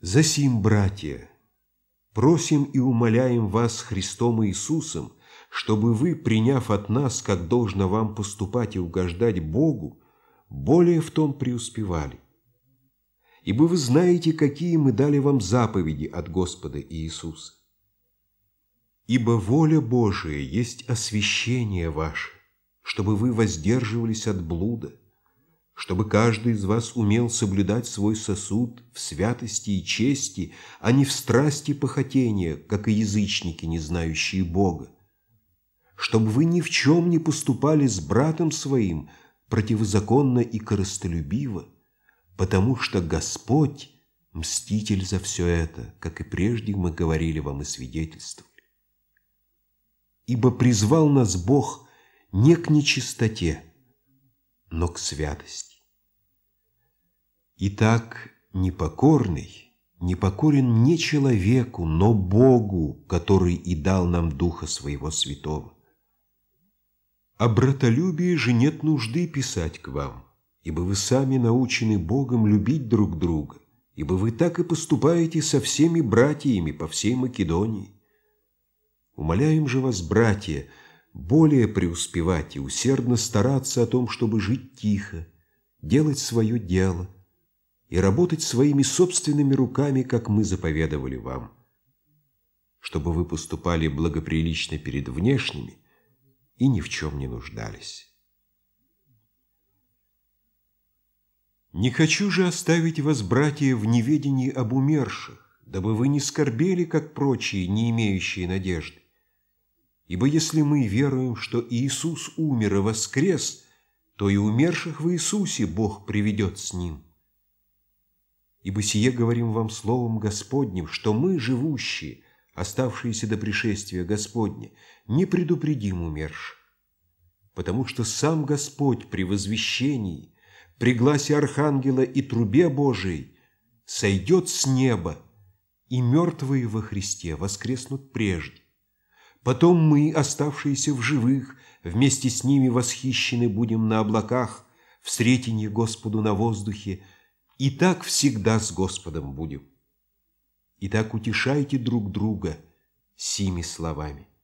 Засим, братья, просим и умоляем вас Христом Иисусом, чтобы вы, приняв от нас, как должно вам поступать и угождать Богу, более в том преуспевали. Ибо вы знаете, какие мы дали вам заповеди от Господа Иисуса. Ибо воля Божия есть освящение ваше, чтобы вы воздерживались от блуда, чтобы каждый из вас умел соблюдать свой сосуд в святости и чести, а не в страсти похотения, как и язычники, не знающие Бога, чтобы вы ни в чем не поступали с братом своим противозаконно и корыстолюбиво, потому что Господь – мститель за все это, как и прежде мы говорили вам и свидетельствовали. Ибо призвал нас Бог не к нечистоте, но к святости. Итак, непокорный непокорен не человеку, но Богу, который и дал нам Духа Своего Святого. О братолюбии же нет нужды писать к вам, ибо вы сами научены Богом любить друг друга, ибо вы так и поступаете со всеми братьями по всей Македонии. Умоляем же вас, братья, более преуспевать и усердно стараться о том, чтобы жить тихо, делать свое дело и работать своими собственными руками, как мы заповедовали вам, чтобы вы поступали благоприлично перед внешними и ни в чем не нуждались. Не хочу же оставить вас, братья, в неведении об умерших, дабы вы не скорбели, как прочие, не имеющие надежды. Ибо если мы веруем, что Иисус умер и воскрес, то и умерших в Иисусе Бог приведет с Ним. Ибо сие говорим вам словом Господним, что мы, живущие, оставшиеся до пришествия Господня, не предупредим умерших, потому что сам Господь при возвещении, при гласе Архангела и трубе Божией сойдет с неба, и мертвые во Христе воскреснут прежде. Потом мы, оставшиеся в живых, вместе с ними восхищены будем на облаках, в сретенье Господу на воздухе, и так всегда с Господом будем. Итак, утешайте друг друга сими словами.